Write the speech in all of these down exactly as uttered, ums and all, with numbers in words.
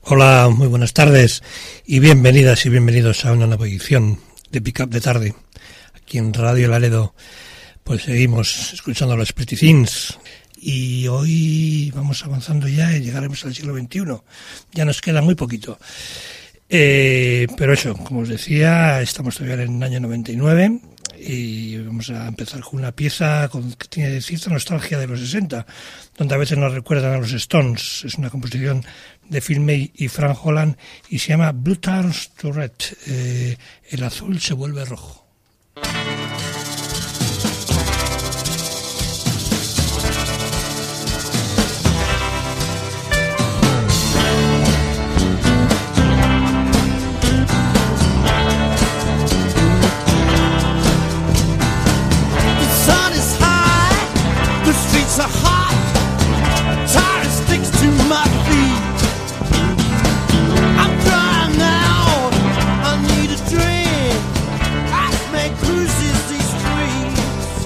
Hola, muy buenas tardes y bienvenidas y bienvenidos a una nueva edición de Pick Up de Tarde. Aquí en Radio Laredo pues seguimos escuchando los Pretty Things y hoy vamos avanzando ya y llegaremos al siglo veintiuno. Ya nos queda muy poquito. Eh, pero eso, como os decía, estamos todavía en el año noventa y nueve y vamos a empezar con una pieza con, que tiene cierta nostalgia de los sesenta, donde a veces nos recuerdan a los Stones. Es una composición de Phil May y Frank Holland y se llama Blue Turns to Red, eh, el azul se vuelve rojo. Are hot, tire sticks to my feet. I'm drying out, I need a drink. Iceman cruises these streets.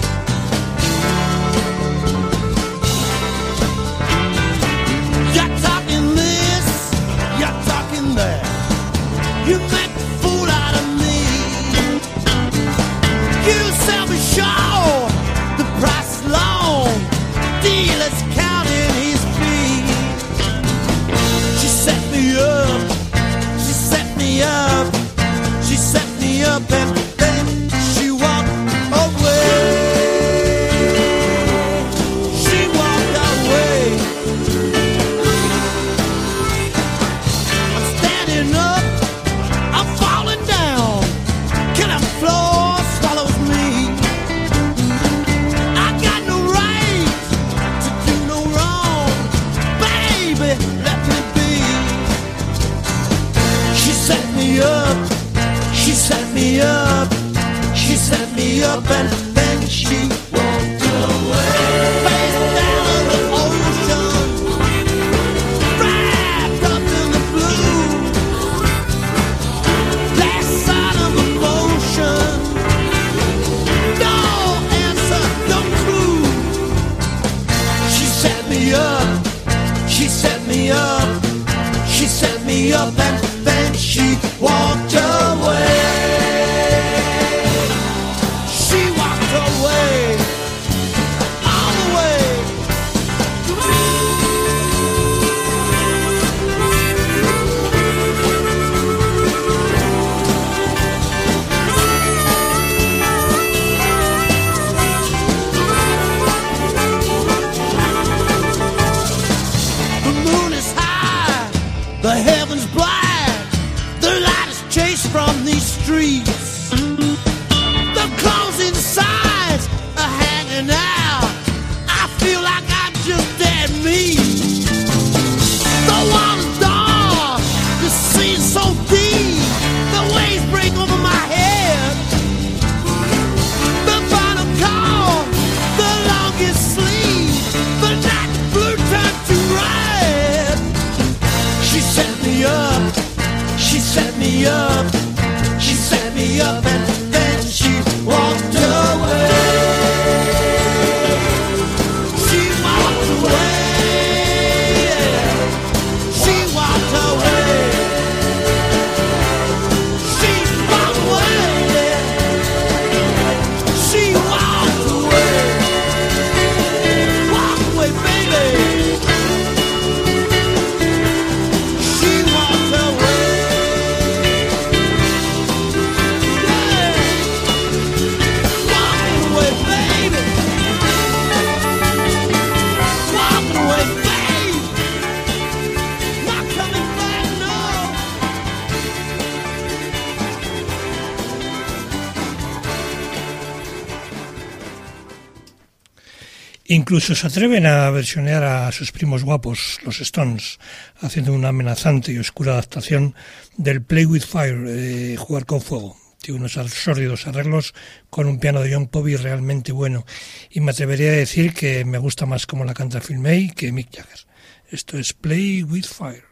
You're talking this, you're talking that. You make a fool out of me. You sell me short, the price is long. Dealer's counting his feet. She set me up, she set me up, she set me up and then she walked away. She walked away. I'm standing up, I'm falling down, killing floor swallows me. Up, she set me up, she set me up and then she walked away. Face down in the ocean, wrapped up in the blue, last sign of emotion, no answer, no clue. She set me up, she set me up, she set me up and then she walked away. She walked away, all the way. The moon is high, the heavens black. Chase from these streets. The closing signs are hanging out. I feel like I'm just dead meat. The water's dark, the sea's so deep. The waves break over my head. The final call, the longest sleep. The night blue turned to red. She set me up. She set me up, she set me up and then she walked away. She walked away, she walked away. She walked away, she walked away. Walk away, baby. She walked away. Incluso se atreven a versionear a sus primos guapos, los Stones, haciendo una amenazante y oscura adaptación del Play with Fire, eh, jugar con fuego. Tiene unos sórdidos arreglos con un piano de John Povey realmente bueno. Y me atrevería a decir que me gusta más como la canta Phil May que Mick Jagger. Esto es Play with Fire.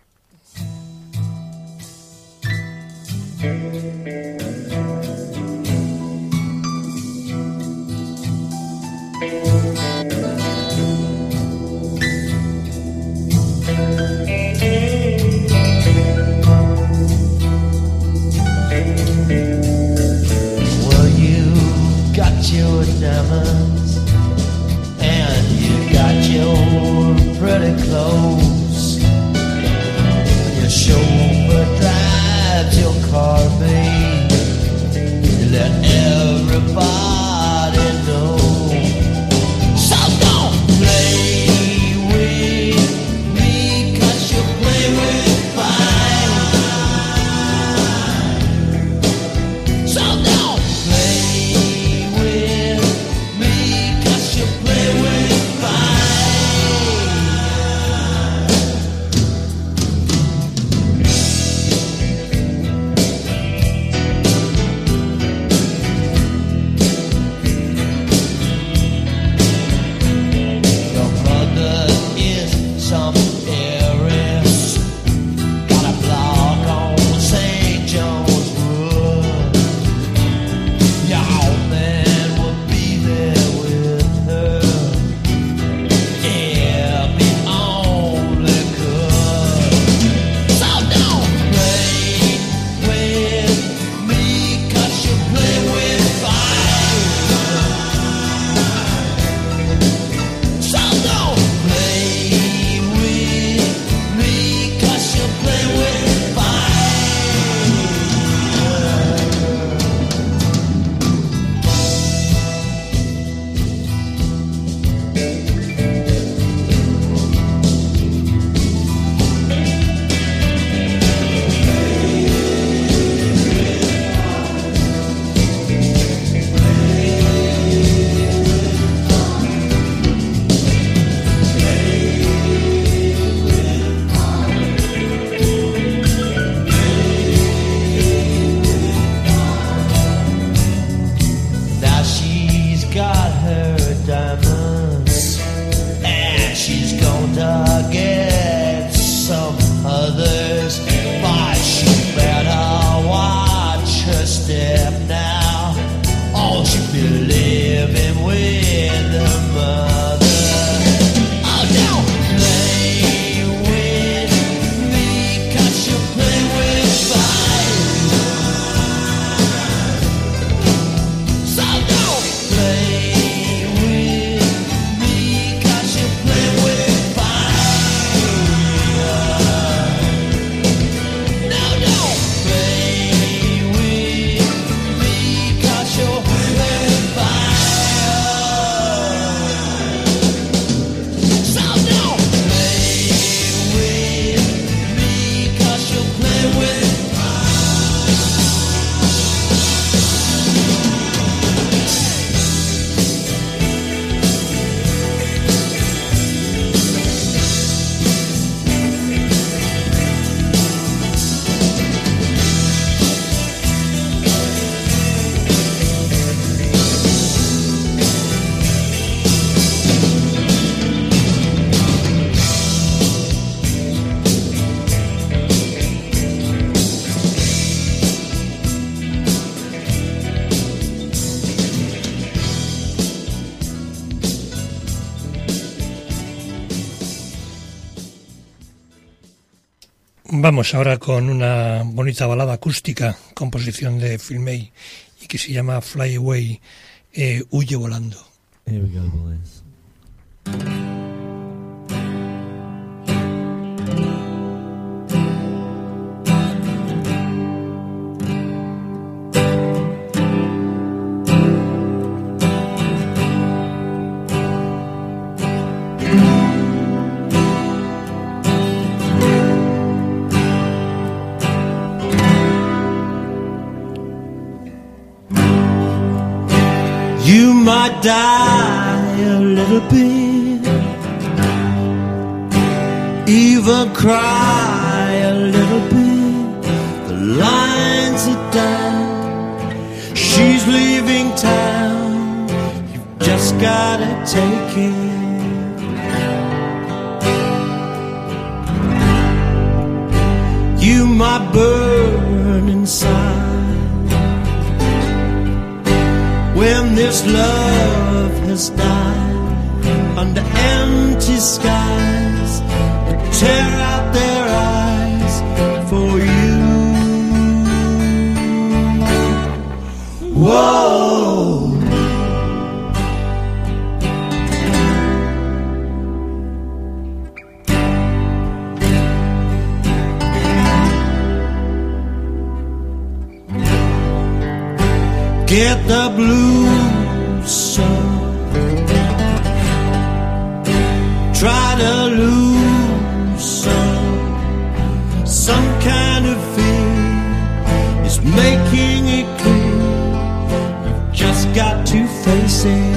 diamonds, and you got your pretty clothes. Your chauffeur drives your car, babe. You let everybody know. So don't play with me, 'cause you play with fire. So don't play with me, 'cause you play with fire. Your mother is some heiress, got a blog on Saint John's Wood. Your man will be there with her if he only could. So don't play with me, 'cause you play with fire. So don't play with me, 'cause you play with fire. Now she's got her diamonds, and she's gonna get some others, but she better watch her step now, or she'll be living with her mother. Oh, don't play with me, 'cause you play with fire. So don't play with me, 'cause you play with fire. No, don't play with me, 'cause you play with fire. So don't play with me, 'cause you play with Vamos ahora con una bonita balada acústica, composición de Phil May, y que se llama Fly Away, eh, Huye Volando. Here we go, boys. You might die a little bit, even cry a little bit. The lines are down, she's leaving town. You've just gotta take it. You might burn inside when this love has died under empty skies that tear out their eyes for you. Whoa, Forget the blues, son. Try to lose some, some kind of fear is making it clear. You've just got to face it,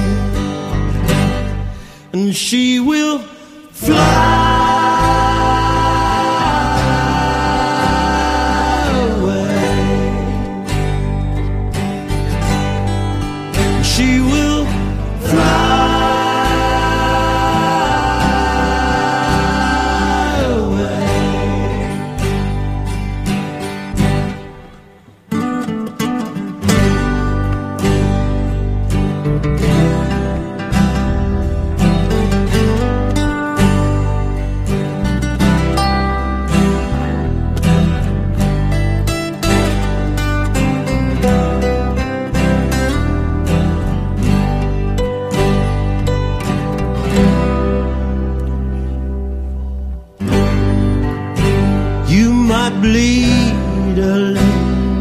and she will fly. She will fly away. Bleed a little,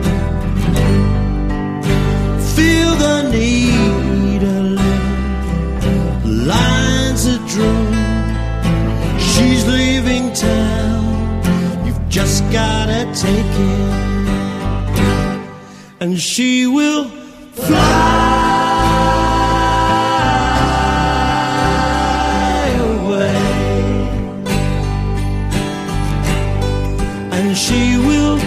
feel the need a little, lines are drawn, she's leaving town, you've just gotta take it, and she will fly. She will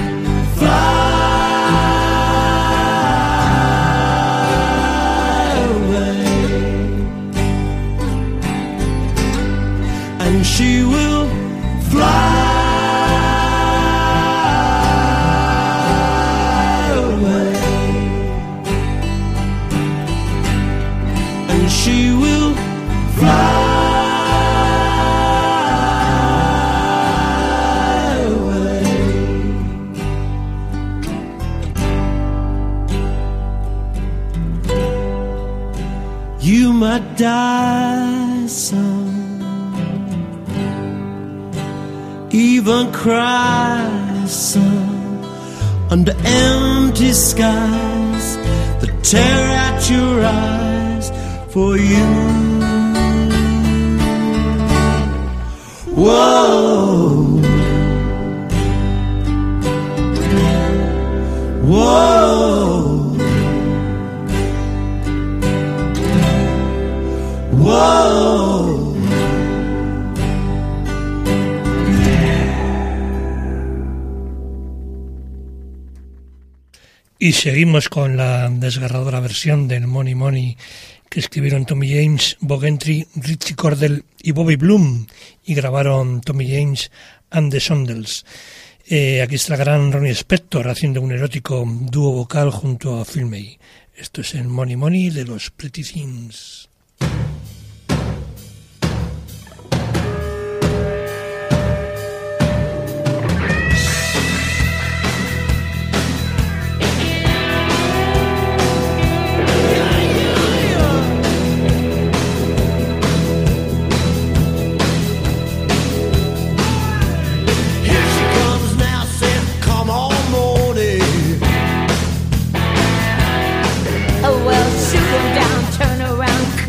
fly away, and she will fly away, and she will fly. You might die, son, even cry, son, under empty skies that tear at your eyes for you. Whoa, whoa. Whoa. Y seguimos con la desgarradora versión del Money Money que escribieron Tommy James, Bo Gentry, Richie Cordell y Bobby Bloom, y grabaron Tommy James and the Shondells. Eh, aquí está el gran Ronnie Spector haciendo un erótico dúo vocal junto a Phil May. Esto es el Money Money de los Pretty Things. Oh well, shoot 'em down, turn around.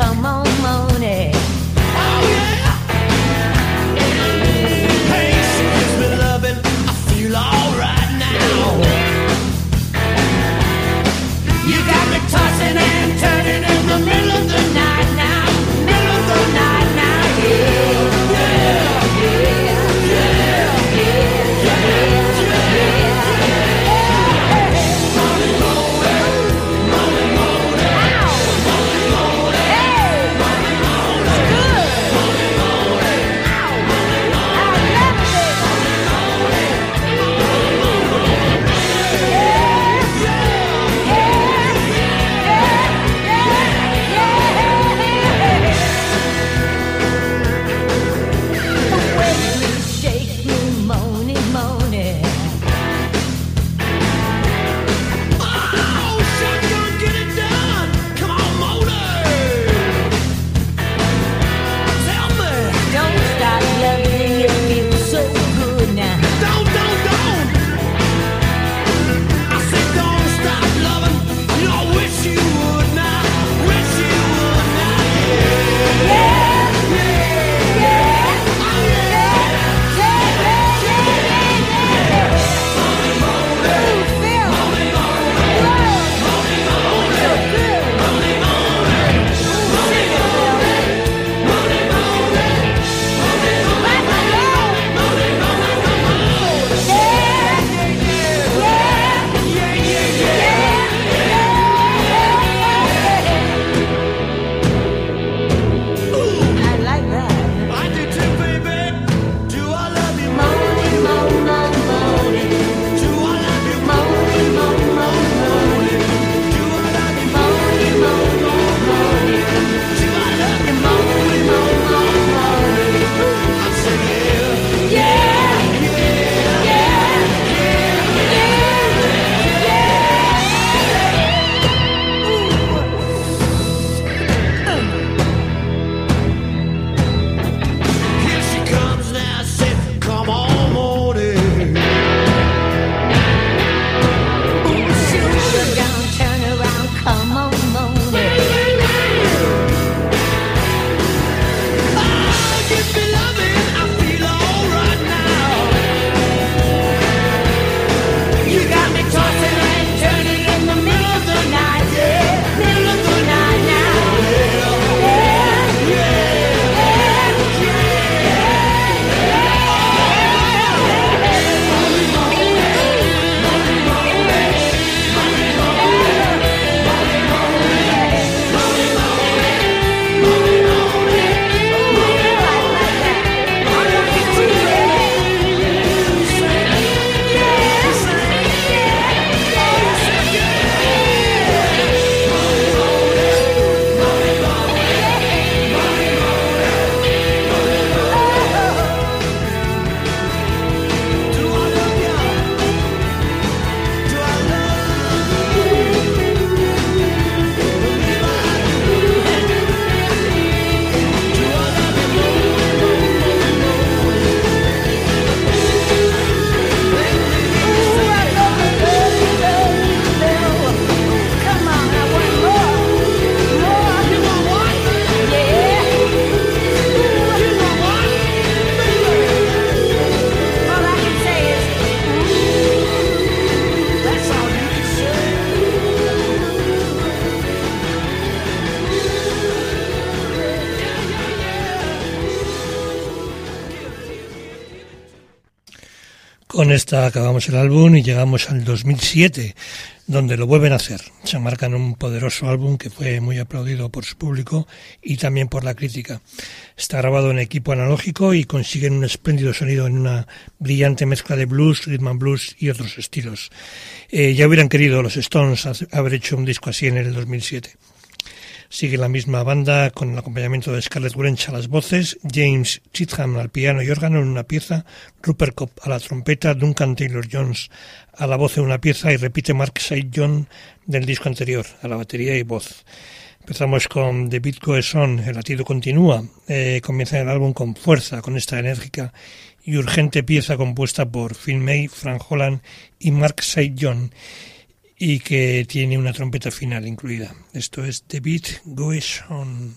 Con esta acabamos el álbum y llegamos al dos mil siete, donde lo vuelven a hacer. Se marcan un poderoso álbum que fue muy aplaudido por su público y también por la crítica. Está grabado en equipo analógico y consiguen un espléndido sonido en una brillante mezcla de blues, rhythm and blues y otros estilos. Eh, ya hubieran querido los Stones haber hecho un disco así en el dos mil siete. Sigue la misma banda con el acompañamiento de Scarlett Grange a las voces, James Cheatham al piano y órgano en una pieza, Rupert Cobb a la trompeta, Duncan Taylor-Jones a la voz en una pieza y repite Mark St. John del disco anterior a la batería y voz. Empezamos con The Beat Goes On, el latido continúa. Eh, comienza el álbum con fuerza, con esta enérgica y urgente pieza compuesta por Phil May, Frank Holland y Mark Saint John, y que tiene una trompeta final incluida. Esto es The Beat Goes On.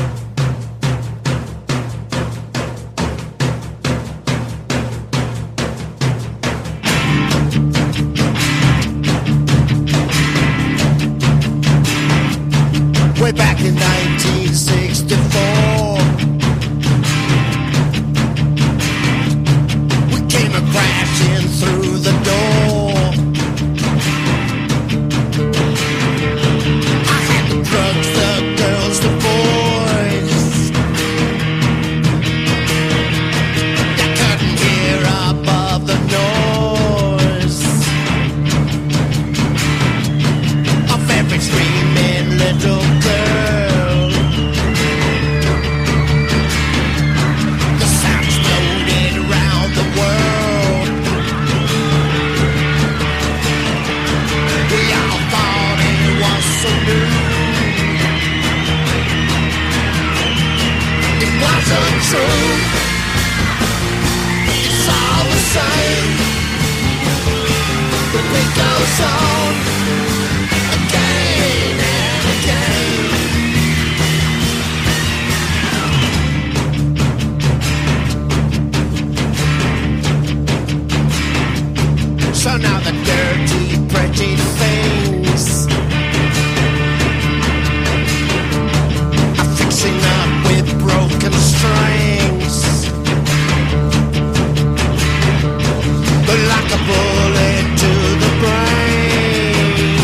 Way back in nineteen sixty-four, we came a crashing through the door. I had the drugs, the girls, the boys. You couldn't hear above the noise of every screaming little girl. The sound exploded around the world. We all thought it was so new. It wasn't true. It's all the same. The beat goes on again and again. So now the dirty, pretty things are fixing up with broken strings. But like a bullet to the brain,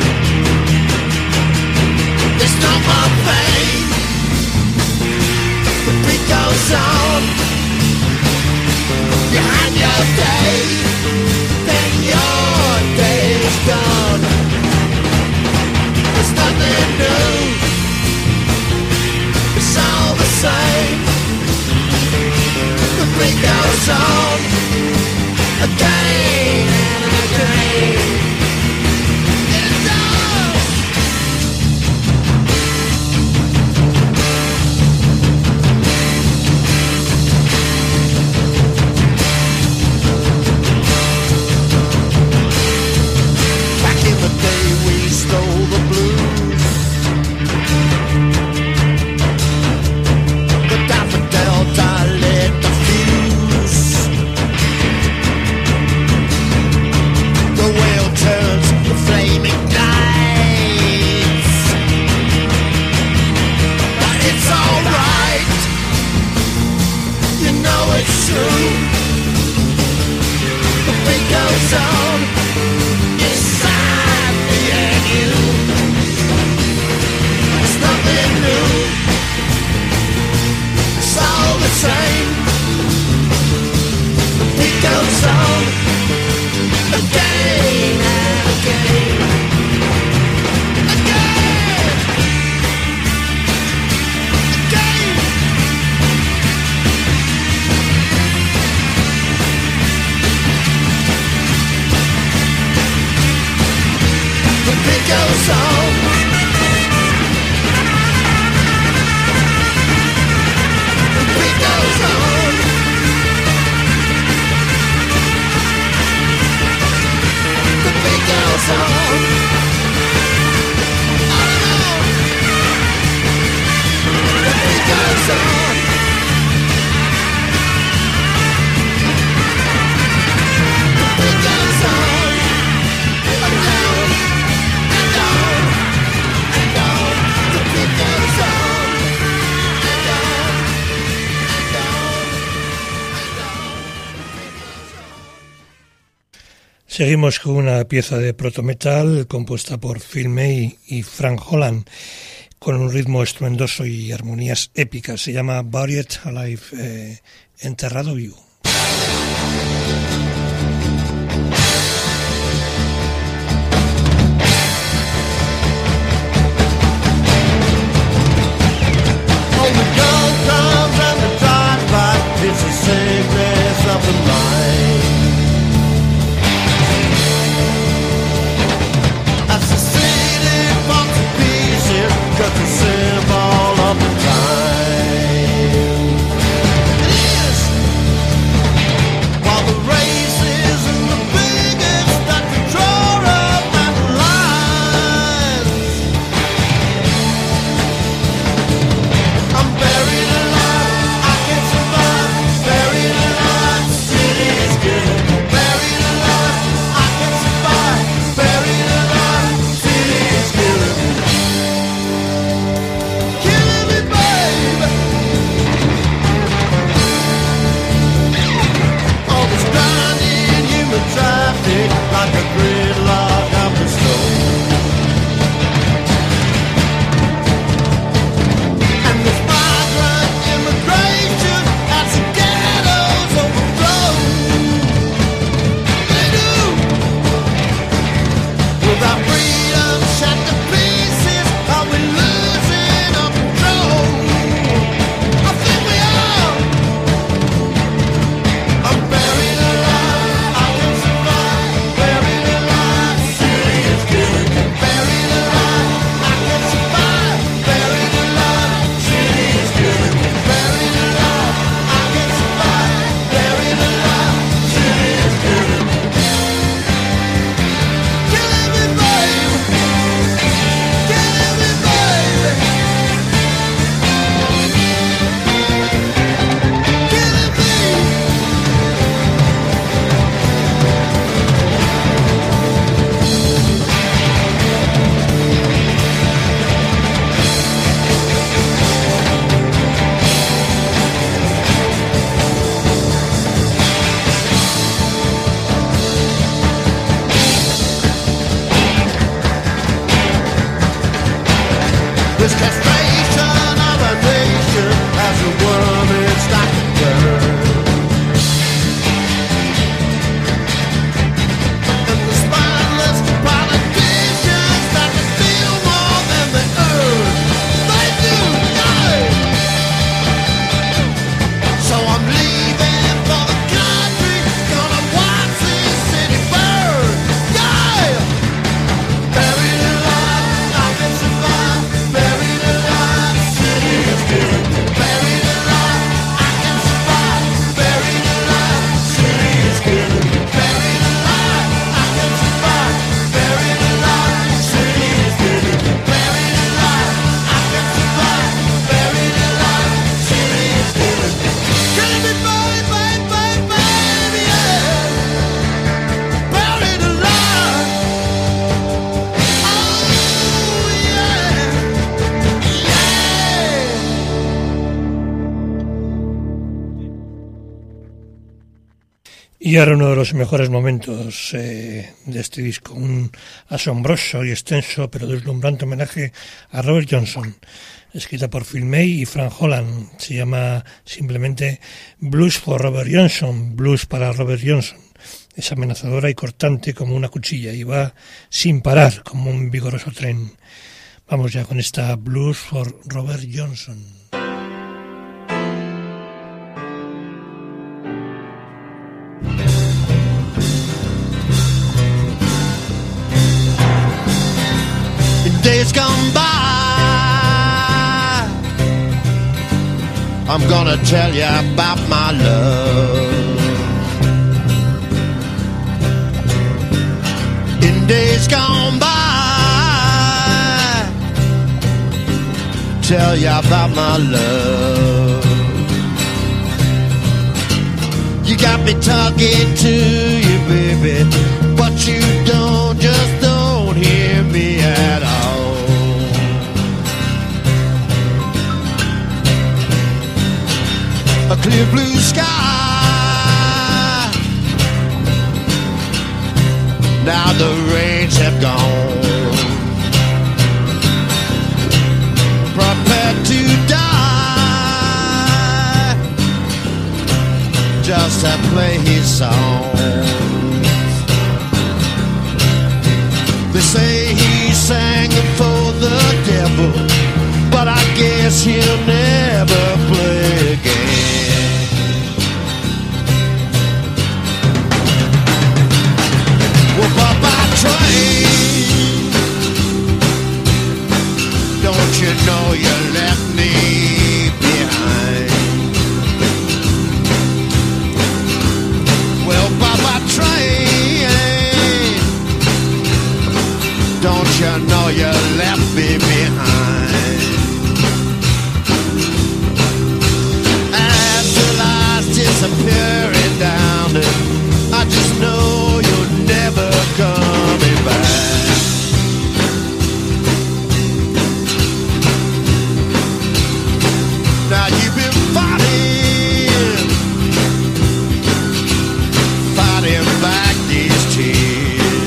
there's no more pain. The beat goes on behind your day. Then your day's gone. There's nothing new. It's all the same. The beat goes on again and again. It does. Back in the day we stole the blues, but down the Delta lit the fuse. The wheel turns, the flame ignites. But it's alright, you know it's true. The beat goes on inside me and you. It's nothing new. It's all the same. The beat goes on again and again. Again. Again. The beat goes on. The beat goes on. The beat goes on. On. The beat goes on. The beat goes on. And on. And on. And on. The beat goes on. And on. And on. And on. Seguimos con una pieza de proto-metal compuesta por Phil May y Frank Holland, con un ritmo estruendoso y armonías épicas. Se llama Buried Alive, eh, enterrado vivo. Got the symbol of the time. It is. While the races and the bigots that control up that lines. I'm buried alive, I can survive. Buried alive, the city is good. Buried alive, I can survive. Buried alive, the city is good. Traffic like a gridlock of the stone. And this migrant immigration as the ghettos overflow. They do. Without freedom shot to pieces, are we losing our control? I think we are. I'm buried alive. This castration of a nation as a worm it's like a burn. And the spineless politicians that can feel more than they earn. They do, yeah. So I'm leaving for the country, gonna watch this city burn, yeah. Buried alive, I can survive. Buried alive, city is good. Buried alive, I can survive. Buried alive, city is good. Buried alive, I can survive. Buried alive, city is good. Buried alive, I can survive. Buried alive, city is good. Kill me, baby, baby, baby, yeah. Buried alive. Oh, yeah. Y ahora uno de los mejores momentos eh, de este disco, un asombroso y extenso pero deslumbrante homenaje a Robert Johnson, escrita por Phil May y Frank Holland. Se llama simplemente Blues for Robert Johnson, Blues para Robert Johnson. Es amenazadora y cortante como una cuchilla y va sin parar como un vigoroso tren. Vamos ya con esta Blues for Robert Johnson. Days gone by, I'm gonna tell you about my love. In days gone by, tell you about my love. You got me talking to you, baby, but you don't, just don't hear me at all. A clear blue sky Now the rains have gone. Prepare to die, just to play his songs. They say he sang for the devil, but I guess he'll never play again. Well, Papa Train, don't you know you left me behind? Well, Papa Train, don't you know you left me behind? As the lights disappearing down there, I just know you're never coming back. Now you've been fighting, fighting back these tears.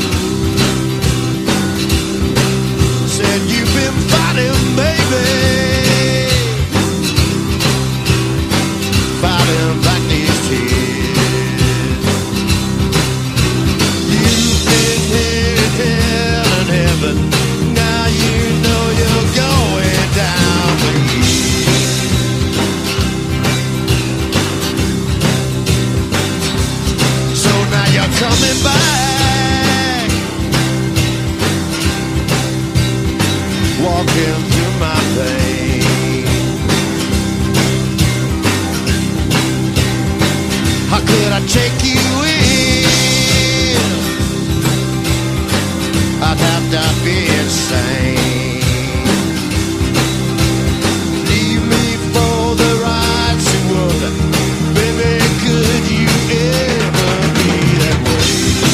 Said you've been fighting, baby, fighting back these tears. You've been here in hell and heaven, now you know you're going down with you. So now you're coming back, walking through my pain. How could I take you in? I'd have to be insane. Leave me for the right to world. Baby, could you ever be that way?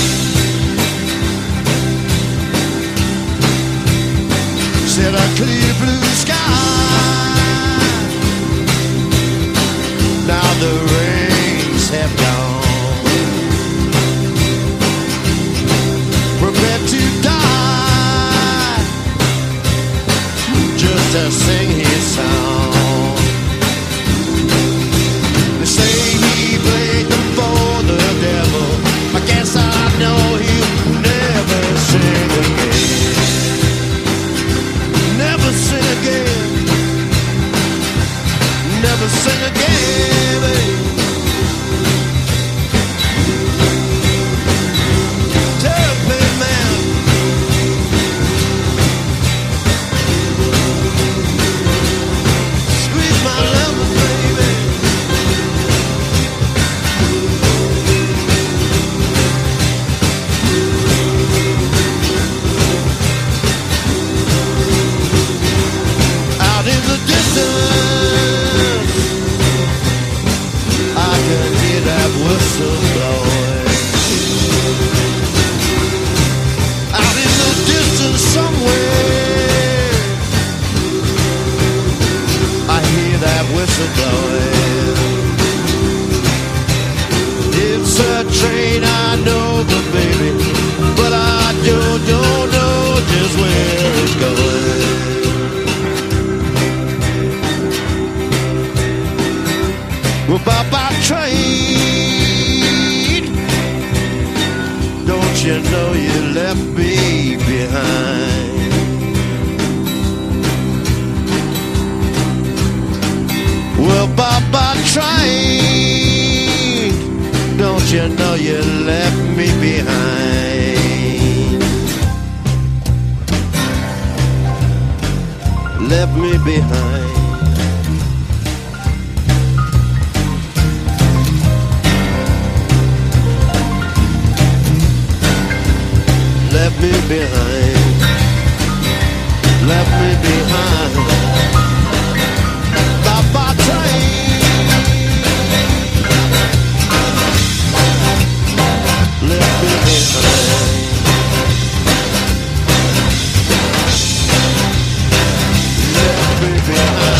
Said a clear blue sky, now the rains have gone. Prepare to die, just to sing his song. They say he played them for the devil. I guess I know he'll never sing again. Never sing again. Never sing again, babe. Terrapin Man, squeeze my lemon, baby. Out in the distance, I can hear that whistle blowing. Out in the distance somewhere, I hear that whistle blowing. It's a train, I know, but baby, but I don't, don't know just where it's going. Well, Papa Train, don't you know you left me behind? Well, Papa Train, don't you know you left me behind? Left me behind. Left me behind, left me behind. Papa Train, left me behind. Left me behind.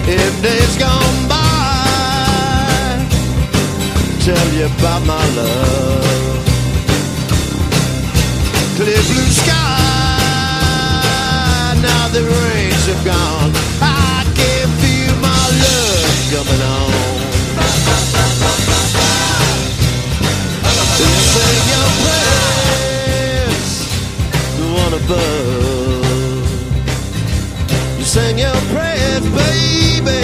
in days gone by. Tell you about my love. Clear blue sky, now the rains have gone. I can feel my love coming on. You sing your prayers, the one above. You sing your prayers, baby,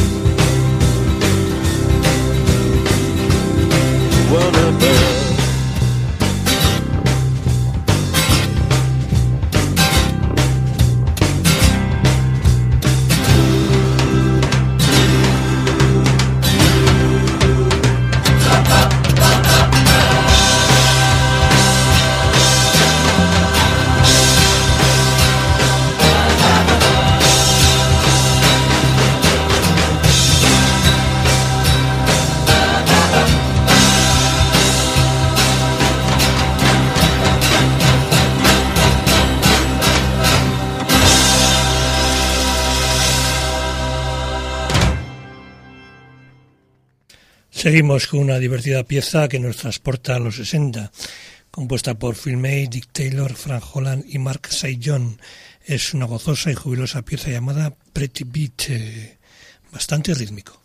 one above. Seguimos con una divertida pieza que nos transporta a los sesenta, compuesta por Phil May, Dick Taylor, Frank Holland y Mark Saint John. Es una gozosa y jubilosa pieza llamada Pretty Beat, eh, bastante rítmico.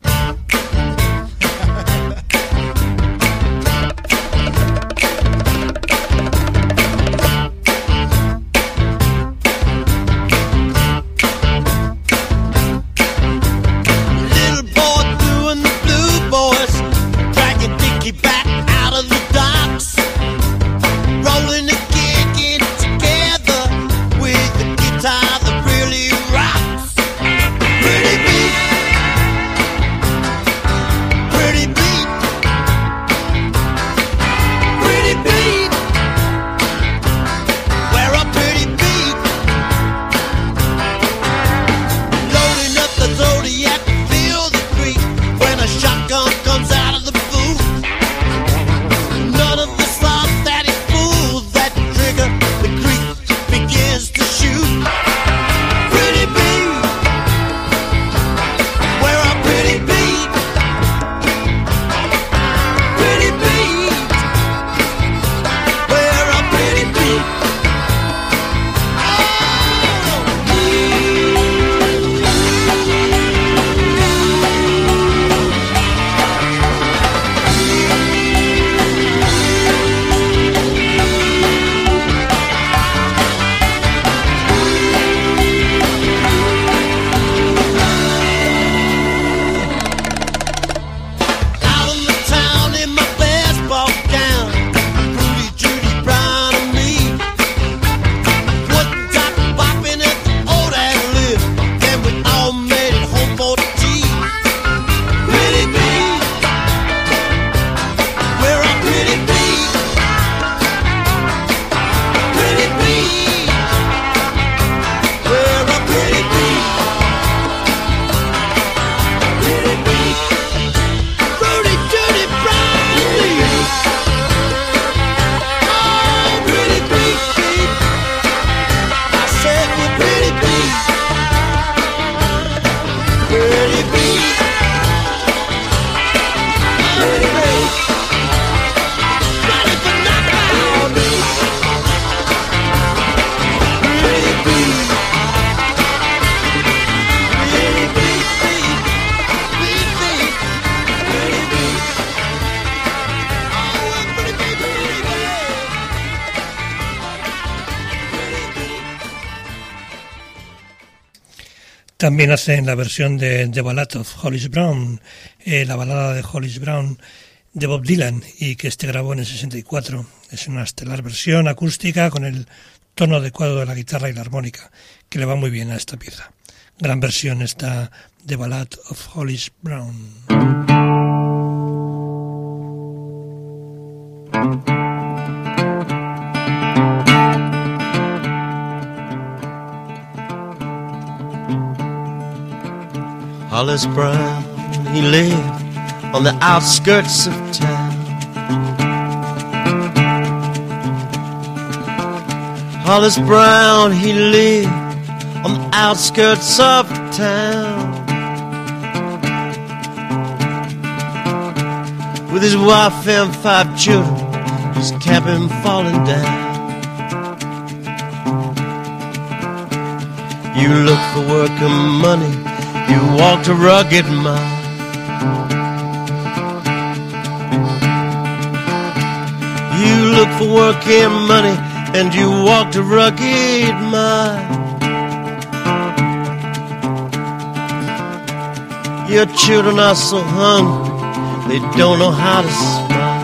También hacen la versión de The Ballad of Hollis Brown, eh, la balada de Hollis Brown de Bob Dylan, y que este grabó en el sesenta y cuatro. Es una estelar versión acústica con el tono adecuado de la guitarra y la armónica, que le va muy bien a esta pieza. Gran versión esta The Ballad of Hollis Brown. Hollis Brown, he lived on the outskirts of town. Hollis Brown, he lived on the outskirts of town. with his wife and five children, his cabin falling down. You look for work and money, you walked a rugged mile. You look for work and money, and you walked a rugged mile. Your children are so hungry, they don't know how to smile.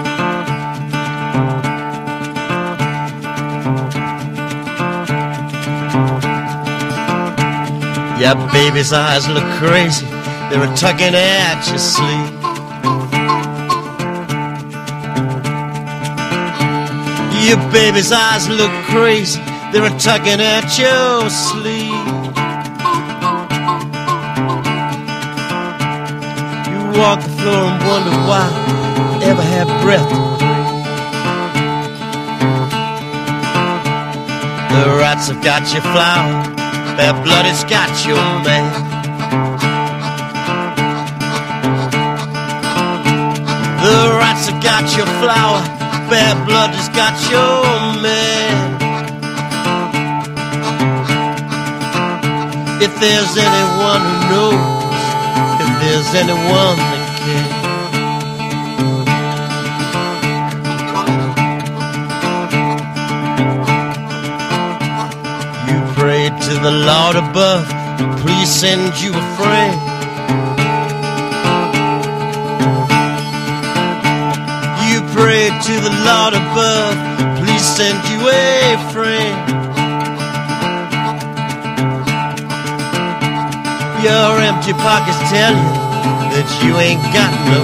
Your baby's eyes look crazy, they were tugging at your sleeve. Your baby's eyes look crazy, they were tugging at your sleeve. You walk the floor and wonder why you ever had breath to breathe. The rats have got your flower, their blood has got your man. The rats have got your flower, bad blood has got your man. If there's anyone who knows, if there's anyone that cares, you prayed to the Lord above, please send you a friend. Pray to the Lord above, please send you a friend. Your empty pockets tell you that you ain't got no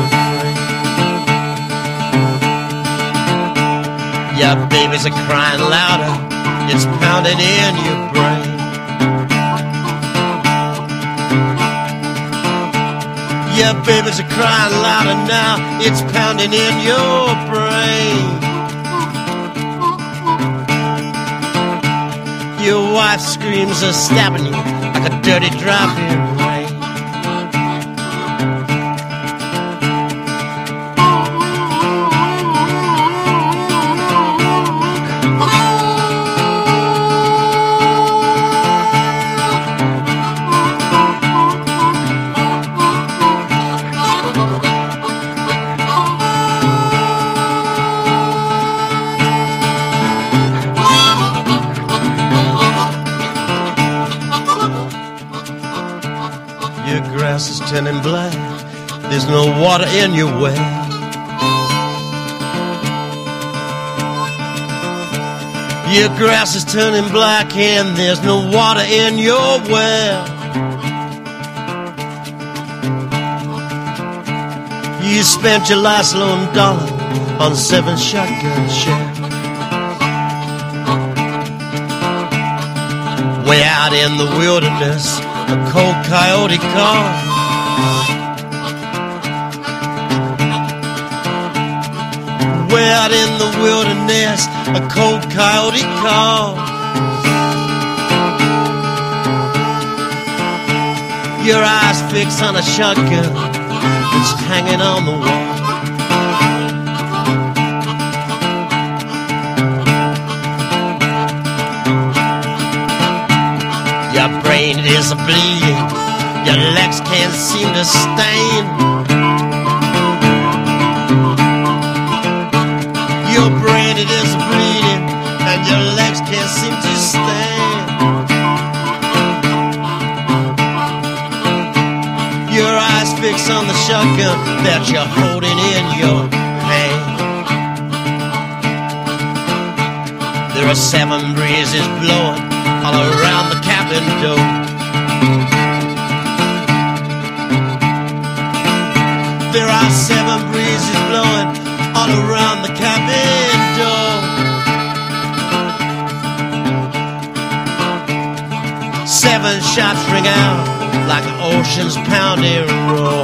friend. Your babies are crying louder, it's pounding in your brain. Your babies are crying louder now, it's pounding in your brain. Your wife screams are stabbing you like a dirty driving rain. Is turning black, there's no water in your well. Your grass is turning black and there's no water in your well. You spent your last lone dollar on seven shotgun shells. Way out in the wilderness, a cold coyote called. Way out in the wilderness, a cold coyote called. Your eyes fixed on a shotgun that's hanging on the wall. Your brain is bleeding, your legs can't seem to stand. Your brain it is bleeding, and your legs can't seem to stand. Your eyes fixed on the shotgun that you're holding in your hand. There are seven breezes blowing all around the cabin door. There are seven breezes blowing all around the cabin door. Seven shots ring out like the ocean's pounding roar.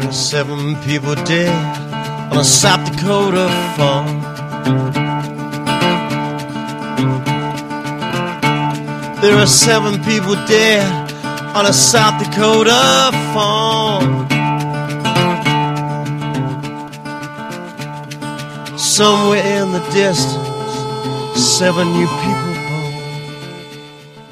Seven people dead on a South Dakota farm. There are seven people dead on a South Dakota farm. Somewhere in the distance, seven new people born.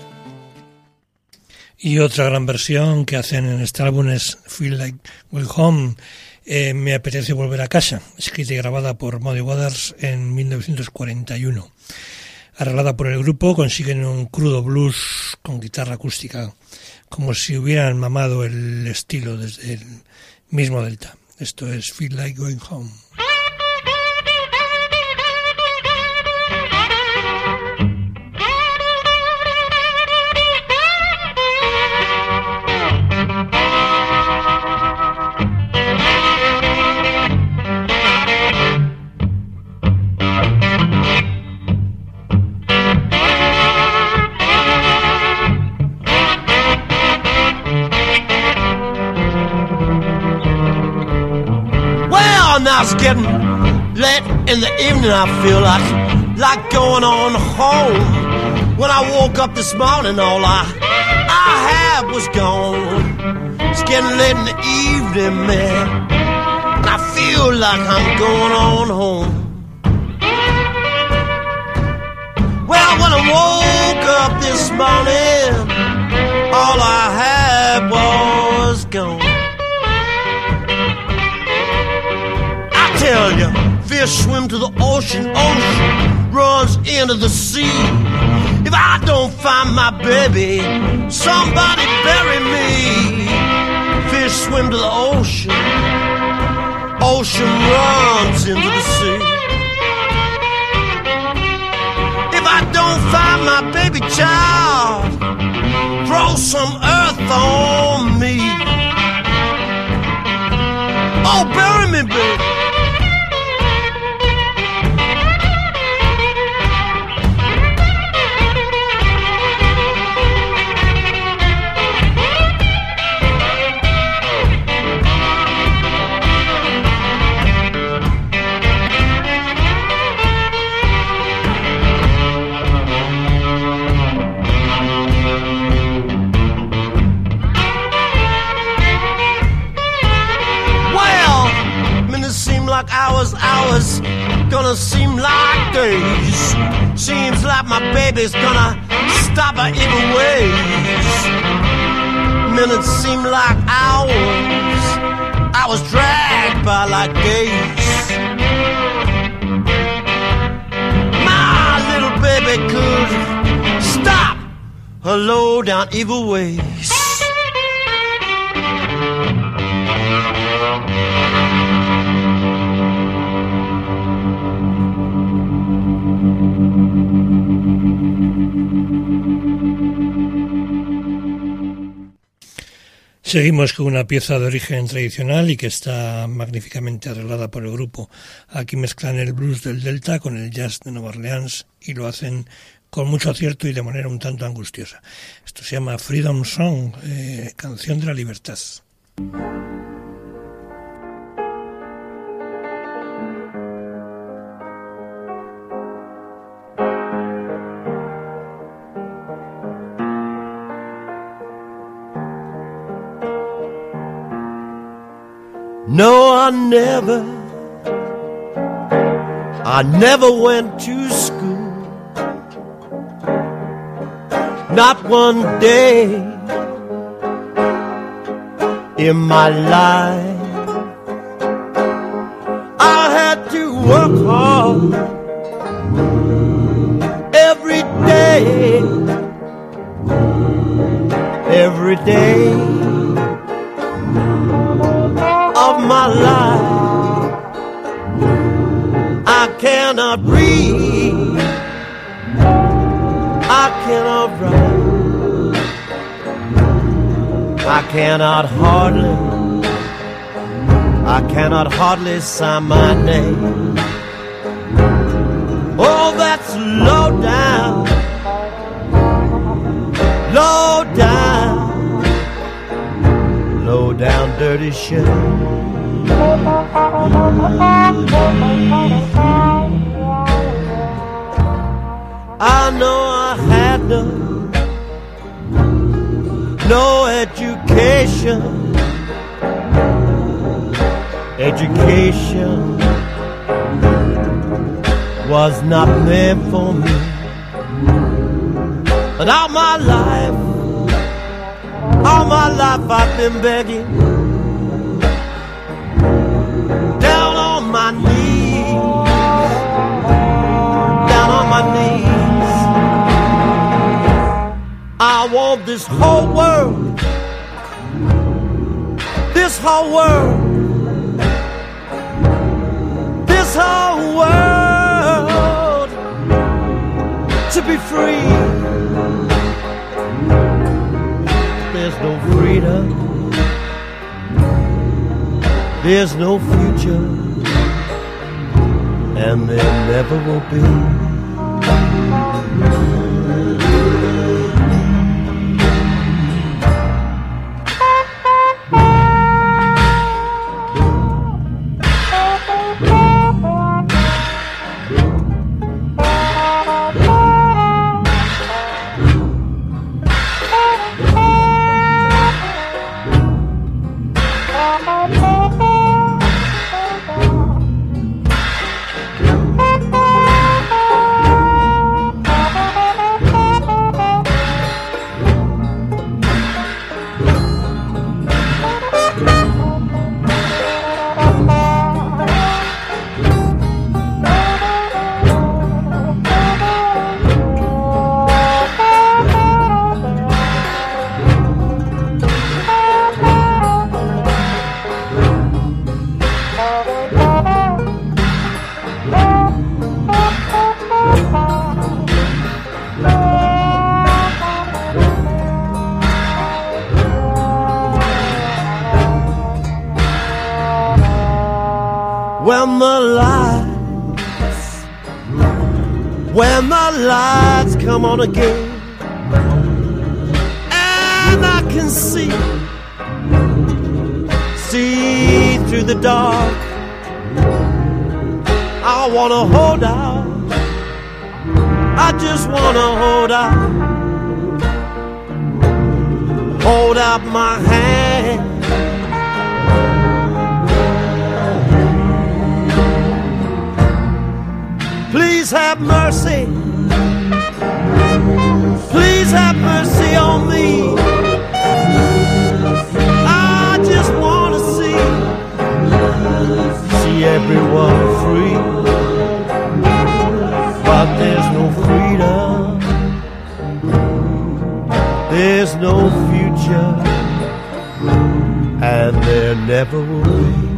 Y otra gran versión que hacen en este álbum es Feel Like Going Home, eh, Me apetece volver a casa, escrita y grabada por Muddy Waters en mil novecientos cuarenta y uno. Arreglada por el grupo, consiguen un crudo blues con guitarra acústica, como si hubieran mamado el estilo desde el mismo Delta. Esto es Feel Like Going Home. Now it's getting late in the evening, I feel like like going on home. When I woke up this morning, all I I had was gone. It's getting late in the evening, man, and I feel like I'm going on home. Well, when I woke up this morning, all I had was gone. Tell you, fish swim to the ocean, ocean runs into the sea. If I don't find my baby, somebody bury me. Fish swim to the ocean, ocean runs into the sea. If I don't find my baby child, throw some earth on me. Oh, bury me, baby. Like hours, hours, gonna seem like days. Seems like my baby's gonna stop her evil ways. Minutes seem like hours, I was dragged by like days. My little baby could stop her low down evil ways. Seguimos con una pieza de origen tradicional y que está magníficamente arreglada por el grupo. Aquí mezclan el blues del Delta con el jazz de Nueva Orleans y lo hacen con mucho acierto y de manera un tanto angustiosa. Esto se llama Freedom Song, eh, canción de la libertad. No, I never, I never went to school. Not one day in my life. I had to work hard every day, every day of my life. I cannot breathe, I cannot write, I cannot hardly, I cannot hardly sign my name. Oh, that's low down, low down, low down dirty. dirty shame. I know I had no, no education. Education was not meant for me. But all my life, all my life I've been begging, down on my knees, down on my knees. I want this whole world, this whole world, this whole world to be free. There's no freedom, there's no future, and there never will be. When the lights, when the lights come on again, and I can see, see through the dark, I wanna hold out, I just wanna hold out, hold out my hand. Please have mercy, please have mercy on me. I just want to see, see everyone free. But there's no freedom, there's no future, and there never will be.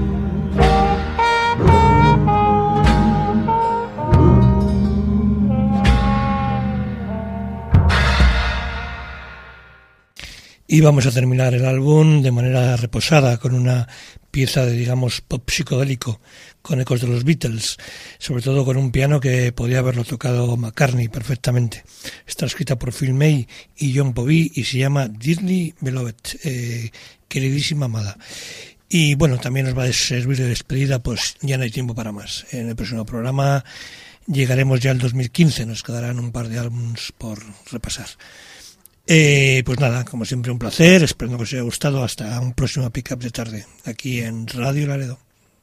Y vamos a terminar el álbum de manera reposada con una pieza de, digamos, pop psicodélico con ecos de los Beatles, sobre todo con un piano que podía haberlo tocado McCartney perfectamente. Está escrita por Phil May y John Bovee y se llama Dearly Beloved, eh, queridísima amada. Y bueno, también nos va a servir de despedida, pues ya no hay tiempo para más. En el próximo programa llegaremos ya al dos mil quince, nos quedarán un par de álbums por repasar. Eh, pues nada, como siempre un placer, espero que os haya gustado. Hasta un próximo Pick Up de Tarde, aquí en Radio Laredo.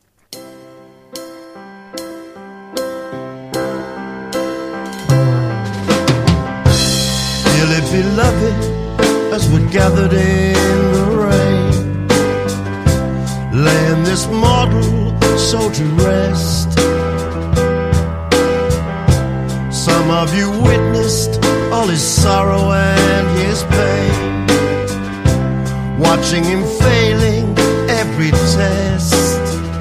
Dearly beloved, as we're gathered in the rain, laying this mortal soul to rest. Some of you witnessed all his sorrow and his pain, watching him failing every test.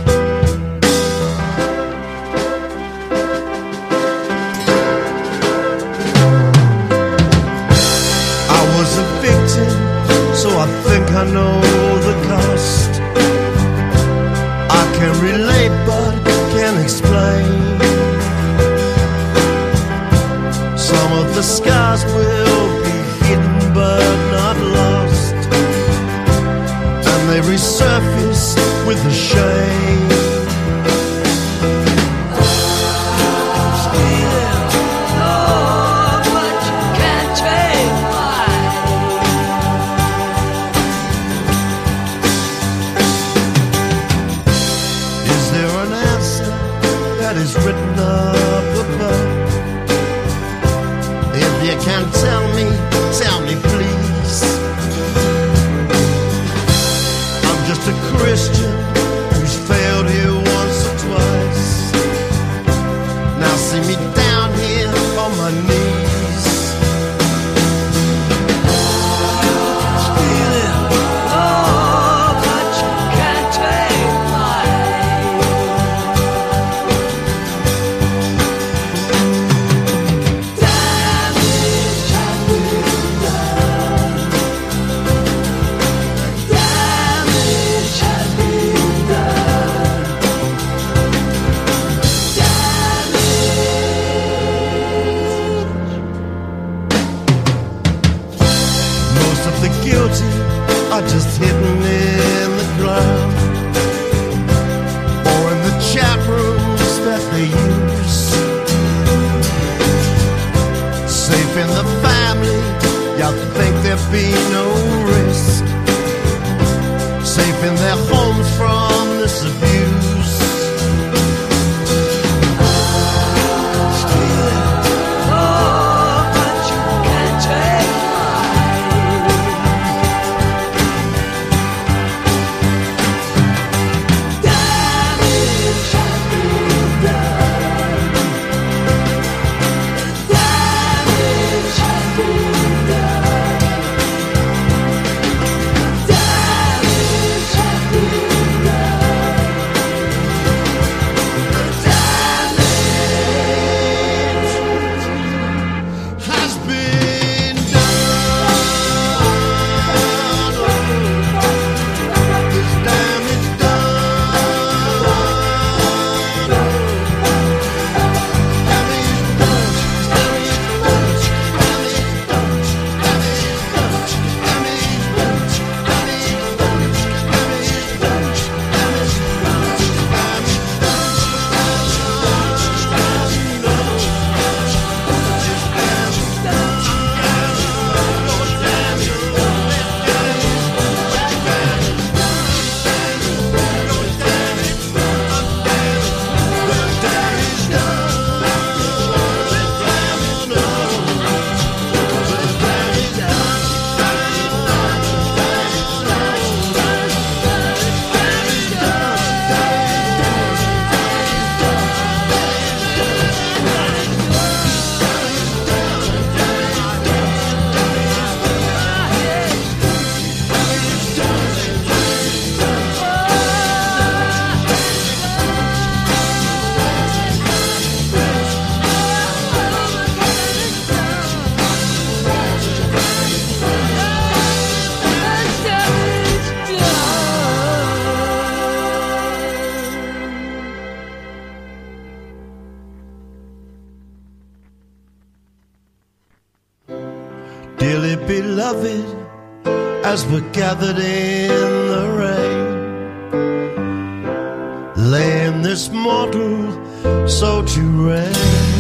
I was a victim, so I think I know the cost. I can relate but can't explain. Some of the scars will be hidden but not lost, and they resurface the guilty are just hidden in the ground, or in the chat rooms that they use. Safe in the family, you think there'd be no risk. Safe in their homes from this abuse. Dearly beloved, as we're gathered in the rain, laying this mortal soul to rest.